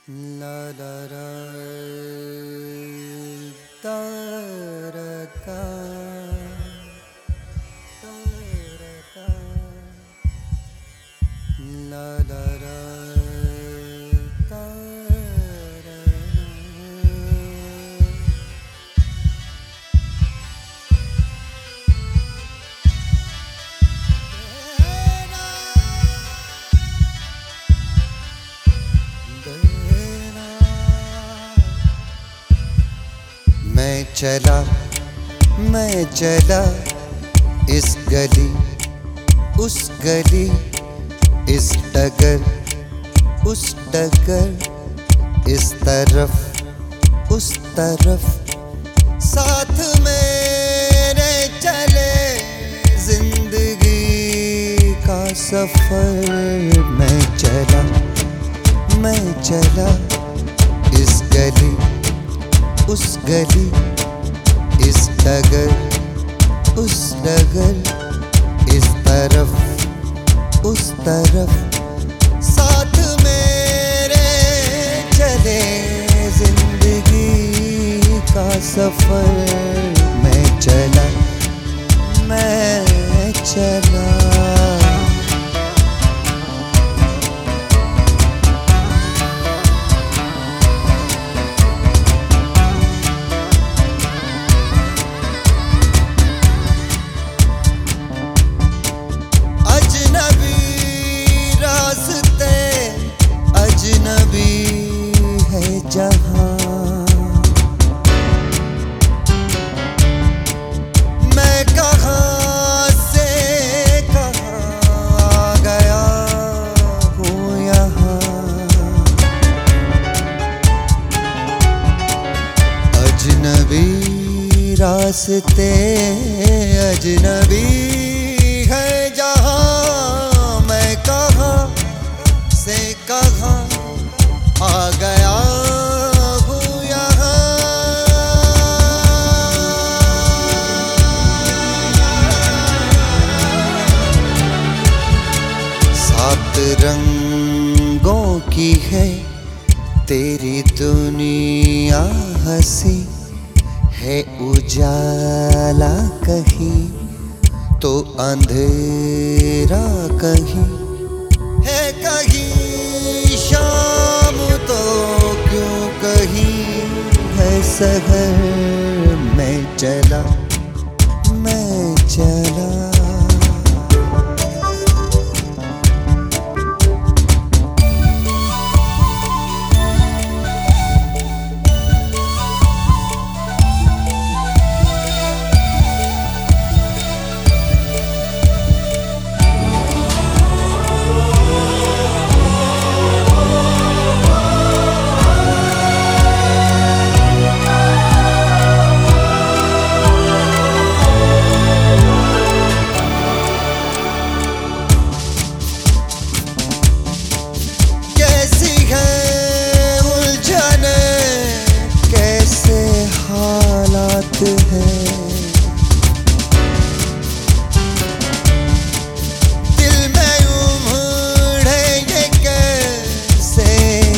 La la la da da da la la la da मैं चला इस गली उस गली, इस डगर उस डगर, इस तरफ उस तरफ, साथ मेरे चले जिंदगी का सफर। मैं चला इस गली उस गली, इस डगर उस डगर, इस तरफ उस तरफ, साथ मेरे चले जिंदगी का सफर। मैं चला जहाँ मैं कहाँ से कहाँ आ गया हूँ यहाँ। अजनबी रास्ते अजनबी है जहाँ, मैं कहाँ से कहाँ आ गया हूँ यहाँ। सात रंगों की है तेरी दुनिया, हंसी है उजाला कहीं तो अंधेरा कहीं है, कहीं शाम तो क्यों कहीं है सहर। मैं चला है। दिल में उमड़े ये कैसे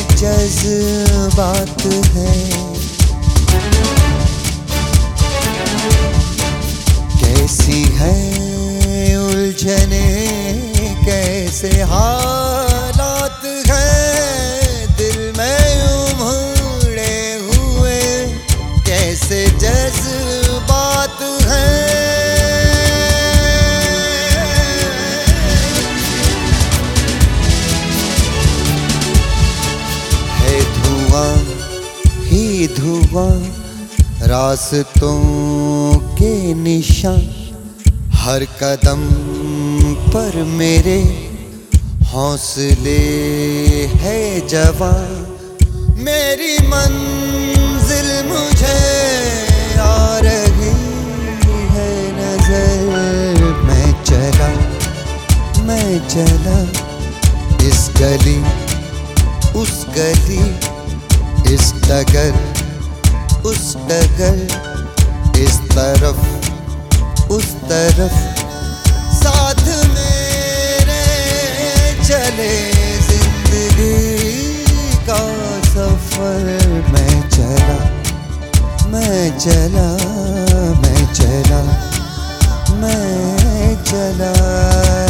जज्बात है, कैसी है उलझने कैसे हालात हैं। दिल में उमड़े हुए कैसे जज्बात हैं। है धुआं ही धुआं रास्तों के निशान, हर कदम पर मेरे हौसले है जवां। मेरी मंजिल मुझे आ रही है नजर। मैं चला इस गली उस गली, इस डगर उस डगर, इस तरफ उस तरफ, साथ मेरे चले जिंदगी का सफर। सफर मैं चला, मैं चला, मैं चला, मैं चला।